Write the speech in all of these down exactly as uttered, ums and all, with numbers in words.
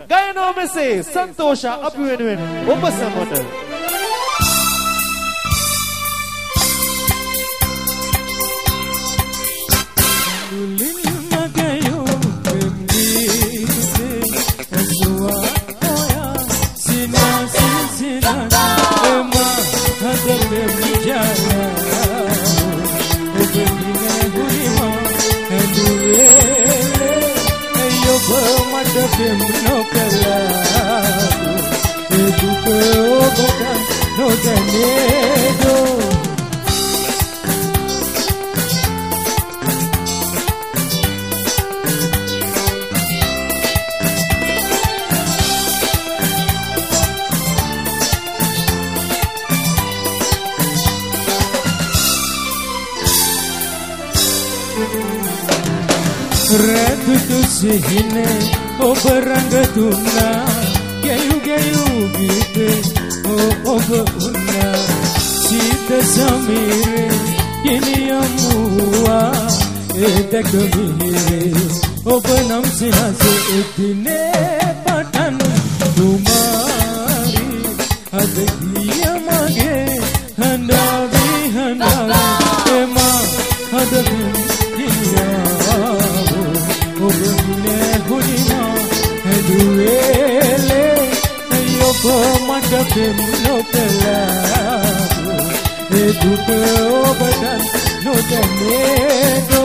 ගයනවා මෙසේ සන්තෝෂ අපි වෙනුවෙන් ඔබ සමට no pelado, tu boca no te miedo. Redu tu sihine ඔබ රඟ දුන්නා ගැයු ගැයු ගීතේ ඔබ වුණා සීත සමීරේ ගිනියමුවා ඒ දැක මිහිරේ ඔබ නම් සිනසේ එදිනේ පටන් තුමාරි අද ගිය මගේ හඬාවි හඬාවි එමා අද ගියා ඔබ මිනේ හුනිමා duele yo como que no pelado e tu te obedan no te nego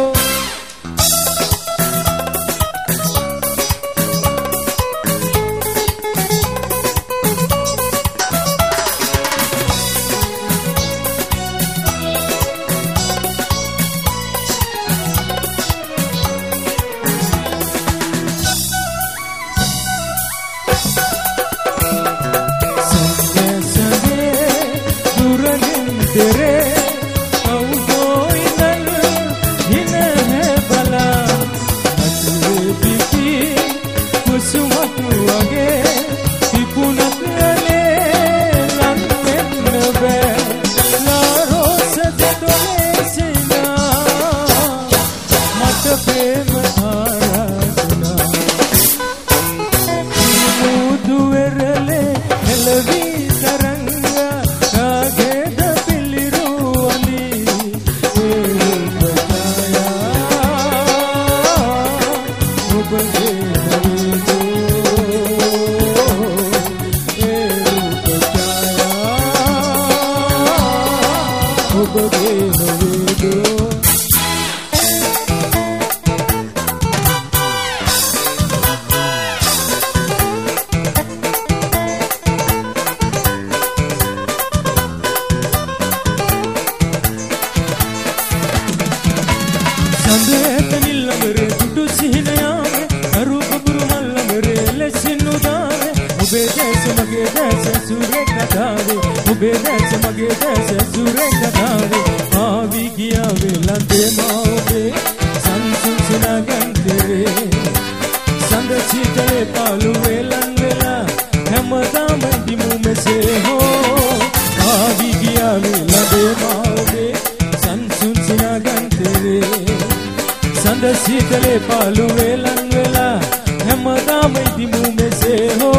Sanda sitale palu velan vela, hemada mai dimu me se ho.